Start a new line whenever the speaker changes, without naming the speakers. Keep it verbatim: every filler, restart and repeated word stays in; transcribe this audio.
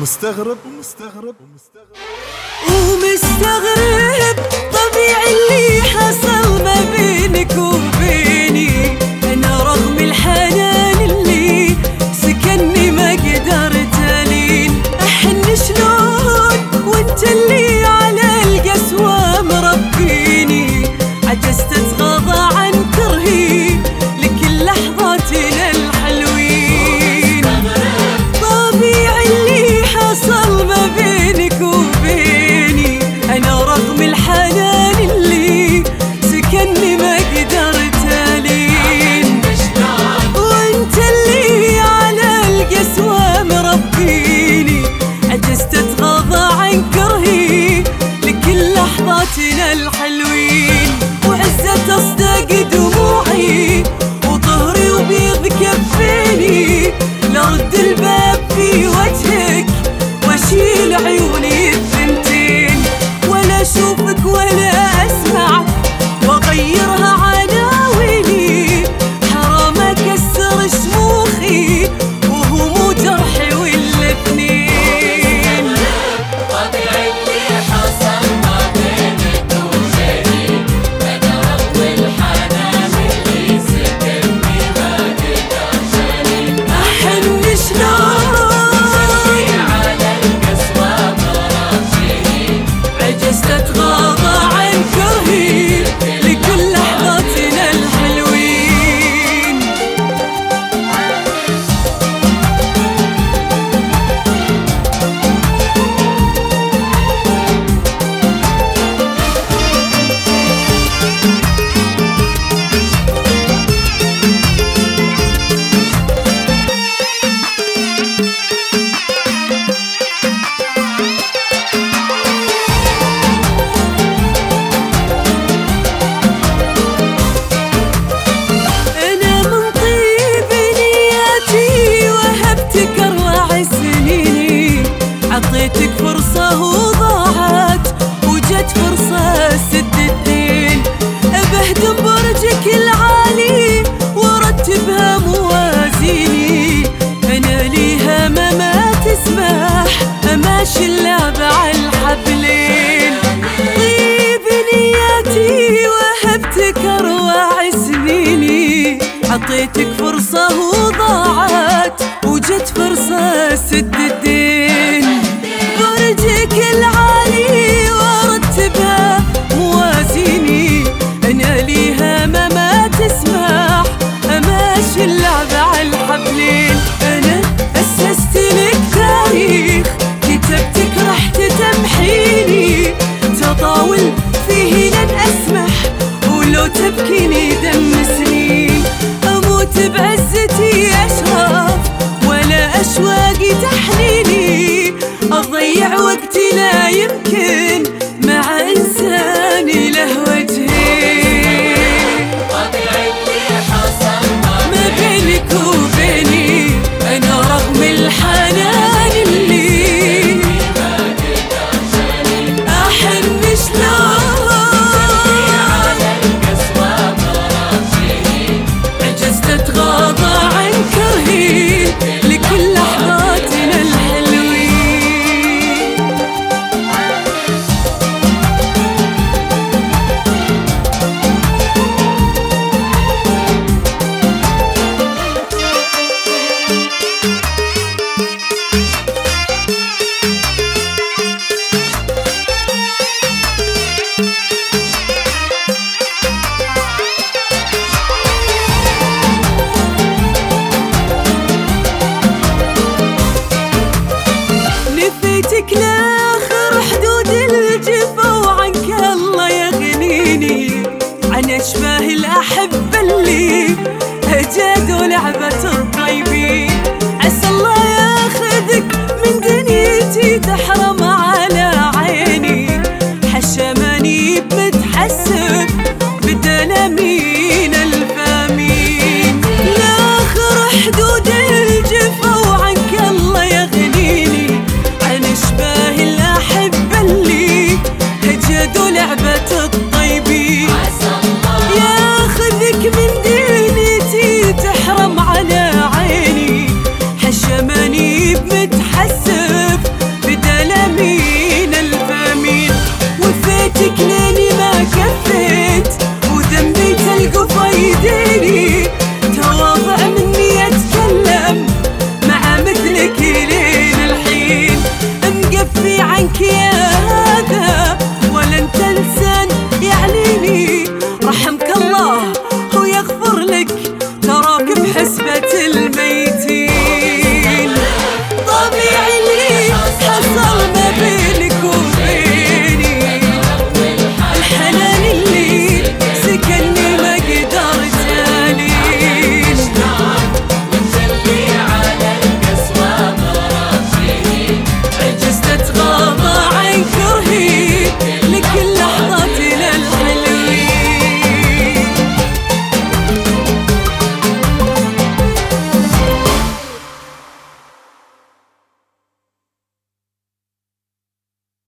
ومستغرب ومستغرب
ومستغرب طبيعي اللي حصل ما بينك وبيني. أنا رغم الحنان اللي سكنني ما قدرت ألين أحن شلون وانت اللي على القسوة مربيني. عجزت أتغاضى عن كرهي لكل لحظاتنا الحلوين. طبيعي اللي حصل ما بينك وبيني. أنا رغم الحنان اللي سكنني ما قدرت ألين وانت اللي على القسوة مربيني. عجزت أتغاضى عن كرهي لكل لحظاتنا الحلوين. وعزت أصدق دموعي وطهري وبيض كفيني لرد الباب في وجهك واشيل عيوني الثنتين ولا اشوفك ولا اسمعك واغيرها عناويني. حرام اكسر شموخي وهو مو جرحي ولا اثنين.
طبيعي اللي حصل ما بينك وبيني. انا رغم الحنان اللي سكنني ما قدرت ألين
احن شلون
على القسوة مربيني.
عجزت اتغاضى عن كرهي لكل لحظاتنا الحلوين. أنا من طيب نياتي وهبتك أربع سنين. عطيتك فرصة وضاعت وجت فرصة سد الدين. بهدم برجك العالي وارتبها موازيني. أنا ليها ما ما تسمح أماشي اللعبة على الحبلين. طيب نياتي وهبتك أربع سنيني. عطيتك فرصة وضاعت وجت فرصة سد الدين. برجك العالي وارتبها موازيني. أنا ليها ما ما تسمح أماشي اللعبة على الحبلين. أنا أسست لك تاريخ كتبتك رح تمحيني. تطاول فيه لن أسمح ولو تبكيني دم سنين. أموت بعز